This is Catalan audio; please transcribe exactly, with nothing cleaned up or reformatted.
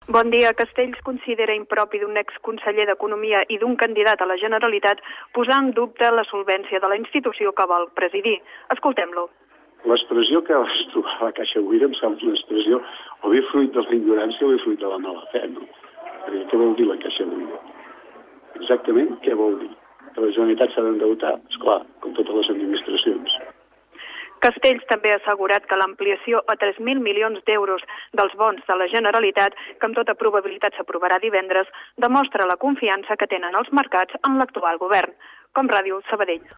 Bon dia. Castells considera impropi d'un exconseller d'Economia i d'un candidat a la Generalitat posar en dubte la solvència de la institució que vol presidir. Escoltem-lo. L'expressió que vas trobar a la Caixa Buida em sembla una expressió o bé fruit de la ignorància o bé fruit de la mala fe, no? Perquè què vol dir la Caixa Buida? Exactament què vol dir? Que la Generalitat s'ha d'endeutar? Esclar, com totes les administracions. Castells també ha assegurat que l'ampliació a tres mil milions d'euros dels bons de la Generalitat, que amb tota probabilitat s'aprovarà divendres, demostra la confiança que tenen els mercats en l'actual govern. Com Ràdio Sabadell.